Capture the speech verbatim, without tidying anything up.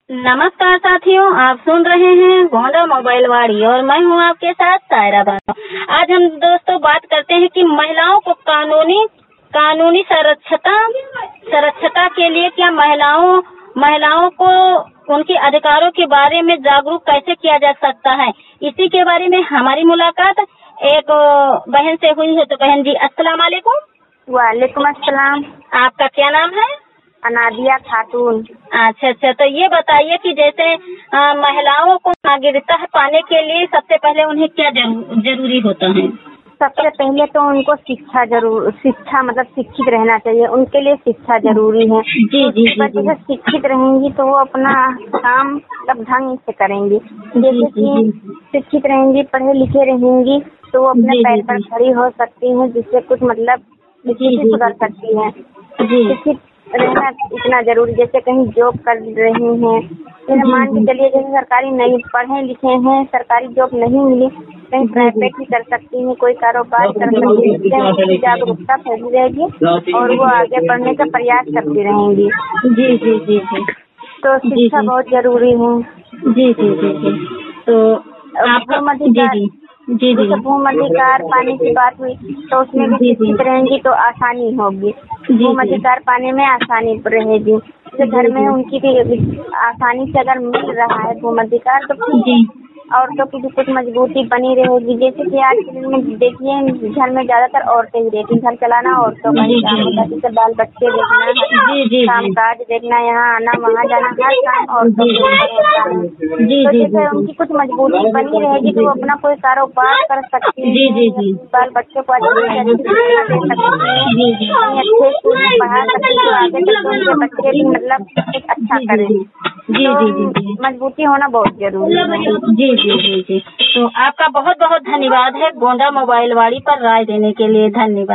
नमस्कार साथियों, आप सुन रहे हैं गोंडा मोबाइल वाड़ी और मैं हूं आपके साथ सायरा बानो। आज हम दोस्तों बात करते हैं कि महिलाओं को कानूनी कानूनी सुरक्षता सुरक्षता के लिए क्या महिलाओं महिलाओं को उनके अधिकारों के बारे में जागरूक कैसे किया जा सकता है। इसी के बारे में हमारी मुलाकात एक बहन से हुई है। तो बहन जी अस्सलाम वालेकुम। वालेकुम अस्सलाम। आपका क्या नाम है? अनादिया खातून। अच्छा अच्छा, तो ये बताइए कि जैसे आ, महिलाओं को नागरिकता पाने के लिए सबसे पहले उन्हें क्या जरू, जरूरी होता है? सबसे पहले तो उनको शिक्षा जरूर शिक्षा मतलब शिक्षित रहना चाहिए। उनके लिए शिक्षा जरूरी है। जी जी जी जी शिक्षित रहेंगी तो वो अपना काम मतलब ढंग से करेंगी। जैसे कि शिक्षित रहेंगी, पढ़े लिखे रहेंगी तो वो अपने पैर पर खड़ी हो सकती है, जिससे कुछ मतलब स्थिति सुधर सकती है। शिक्षित रहना इतना जरूरी, जैसे कहीं जॉब कर रही हैं, जैसे मान के चलिए जैसे सरकारी नहीं पढ़े लिखे हैं, सरकारी जॉब नहीं मिली, कहीं प्राइवेट भी कर सकती हैं, कोई कारोबार कर सकती है। जागरूकता फैली रहेगी और वो आगे बढ़ने का प्रयास करती रहेंगी। जी जी जी जी तो शिक्षा बहुत जरूरी है। जी जी जी जी तो आपका जी जी जैसे भूमि अधिकार पाने की बात हुई तो उसमें भी शिक्षित रहेंगी तो आसानी होगी। भूमि अधिकार पाने में आसानी रहेगी। जैसे घर में उनकी भी आसानी से अगर मिल रहा है भूमि अधिकार तो औरतों की भी कुछ मजबूती बनी रहेगी। जैसे कि आज के दिन में देखिए घर में ज्यादातर औरतें ही रहती, घर चलाना औरतों का ही काम होता है। जैसे बाल बच्चे देखना, काम काज देखना, यहाँ आना वहाँ जाना, हर काम औरतों के होता है। तो जैसे उनकी कुछ मजबूती बनी रहेगी तो वो अपना कोई कारोबार कर सकती है, बाल बच्चों को अच्छी से अच्छी शिक्षा दे सकती है, अच्छे स्कूल में पढ़ा सकती है, आगे तक उनके बच्चे भी मतलब कुछ अच्छा करें। जी जी जी मजबूती होना बहुत जरूरी है। जी जी जी जी तो आपका बहुत बहुत धन्यवाद है गोंडा मोबाइल वाड़ी पर राय देने के लिए। धन्यवाद।